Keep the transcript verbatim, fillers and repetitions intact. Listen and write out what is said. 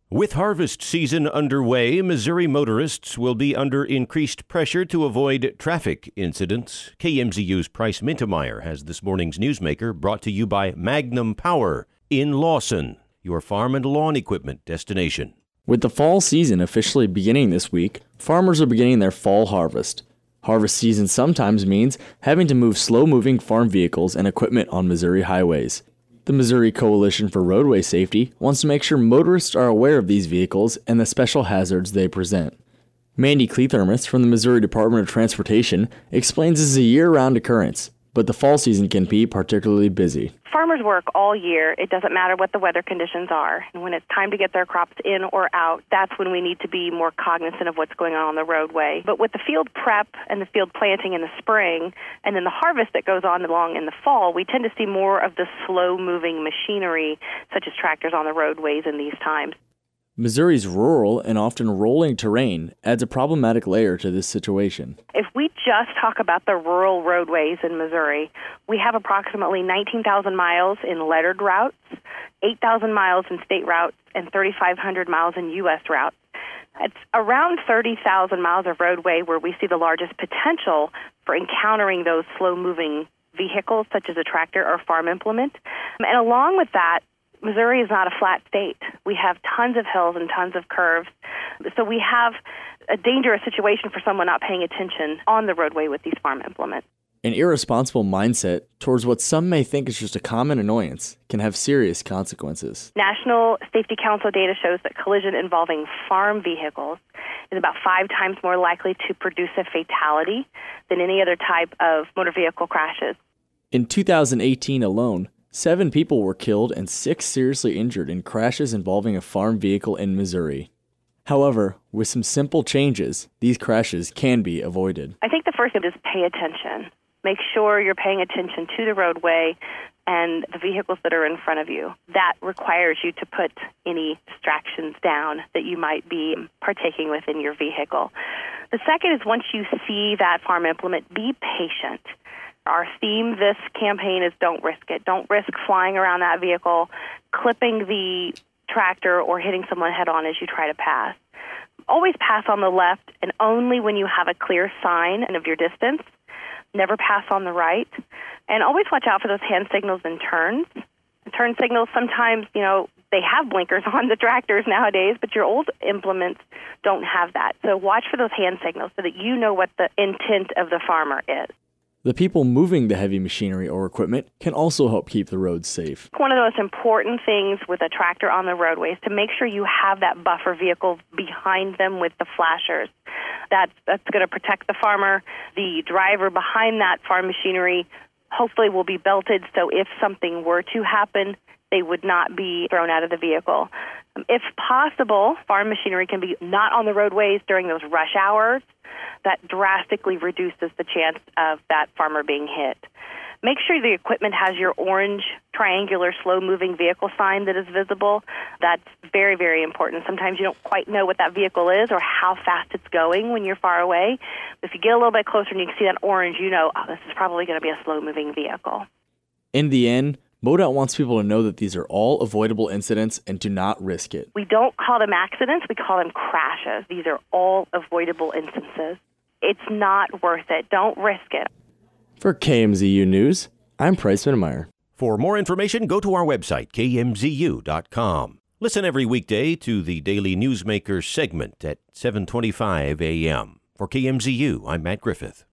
With harvest season underway, Missouri motorists will be under increased pressure to avoid traffic incidents. K M Z U's Price Mintemeyer has this morning's Newsmaker, brought to you by Magnum Power in Lawson, your farm and lawn equipment destination. With the fall season officially beginning this week, farmers are beginning their fall harvest. Harvest season sometimes means having to move slow-moving farm vehicles and equipment on Missouri highways. The Missouri Coalition for Roadway Safety wants to make sure motorists are aware of these vehicles and the special hazards they present. Mandy Clethermus from the Missouri Department of Transportation explains this is a year-round occurrence, but the fall season can be particularly busy. Farmers work all year. It doesn't matter what the weather conditions are. And when it's time to get their crops in or out, that's when we need to be more cognizant of what's going on on the roadway. But with the field prep and the field planting in the spring, and then the harvest that goes on along in the fall, we tend to see more of the slow-moving machinery, such as tractors on the roadways in these times. Missouri's rural and often rolling terrain adds a problematic layer to this situation. If we just talk about the rural roadways in Missouri, we have approximately nineteen thousand miles in lettered routes, eight thousand miles in state routes, and thirty-five hundred miles in U S routes. It's around thirty thousand miles of roadway where we see the largest potential for encountering those slow-moving vehicles, such as a tractor or farm implement. And along with that, Missouri is not a flat state. We have tons of hills and tons of curves. So we have a dangerous situation for someone not paying attention on the roadway with these farm implements. An irresponsible mindset towards what some may think is just a common annoyance can have serious consequences. National Safety Council data shows that collision involving farm vehicles is about five times more likely to produce a fatality than any other type of motor vehicle crashes. In two thousand eighteen alone, Seven people were killed and six seriously injured in crashes involving a farm vehicle in Missouri. However, with some simple changes, these crashes can be avoided. I think the first thing is pay attention. Make sure you're paying attention to the roadway and the vehicles that are in front of you. That requires you to put any distractions down that you might be partaking with in your vehicle. The second is, once you see that farm implement, be patient. Our theme this campaign is don't risk it. Don't risk flying around that vehicle, clipping the tractor, or hitting someone head on as you try to pass. Always pass on the left, and only when you have a clear sign of your distance. Never pass on the right. And always watch out for those hand signals and turns. The turn signals, sometimes, you know, they have blinkers on the tractors nowadays, but your old implements don't have that. So watch for those hand signals so that you know what the intent of the farmer is. The people moving the heavy machinery or equipment can also help keep the roads safe. One of the most important things with a tractor on the roadway is to make sure you have that buffer vehicle behind them with the flashers. That's, that's going to protect the farmer. The driver behind that farm machinery hopefully will be belted, so if something were to happen, they would not be thrown out of the vehicle. If possible, farm machinery can be not on the roadways during those rush hours. That drastically reduces the chance of that farmer being hit. Make sure the equipment has your orange triangular slow-moving vehicle sign that is visible. That's very, very important. Sometimes you don't quite know what that vehicle is or how fast it's going when you're far away. If you get a little bit closer and you can see that orange, you know, oh, this is probably going to be a slow-moving vehicle. In the end, MoDOT wants people to know that these are all avoidable incidents and to not risk it. We don't call them accidents, we call them crashes. These are all avoidable instances. It's not worth it. Don't risk it. For K M Z U News, I'm Price Mintemeyer. For more information, go to our website, K M Z U dot com. Listen every weekday to the Daily Newsmaker segment at seven twenty-five a.m. For K M Z U, I'm Matt Griffith.